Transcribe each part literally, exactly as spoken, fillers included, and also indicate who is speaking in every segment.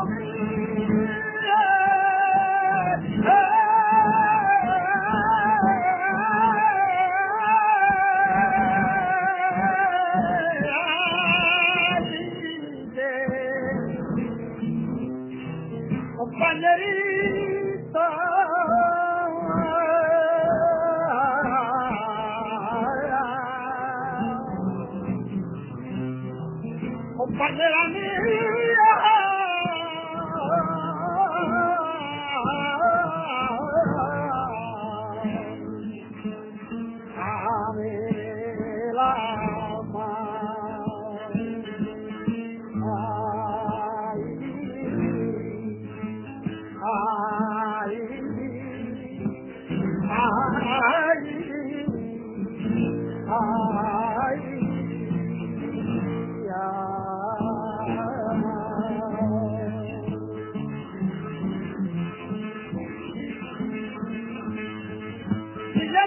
Speaker 1: compañerita, compañera mía, dame la mano. Ay, ay, ay, si ya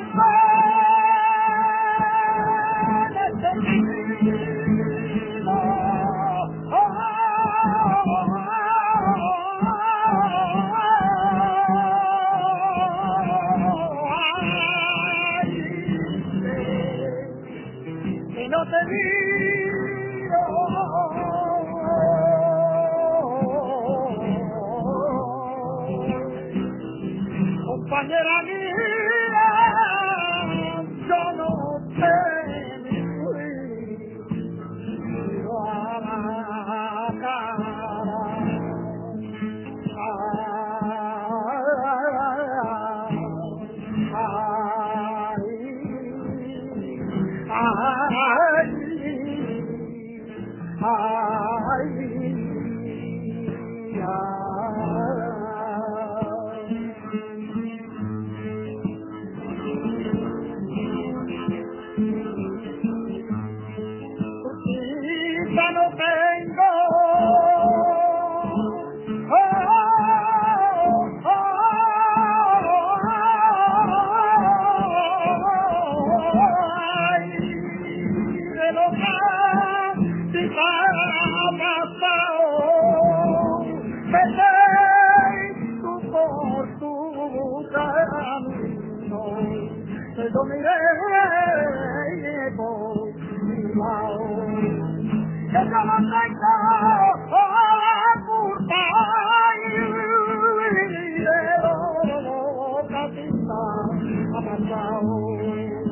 Speaker 1: y no te miro, compañera mía, yo no te miro a la cara. Ya no tengo, oh, oh, ay, de lo que te ha pasado, vete tú por tu camino, yo miré por mi lado. Que yo no tengo la culpa y de lo que te ha pasado.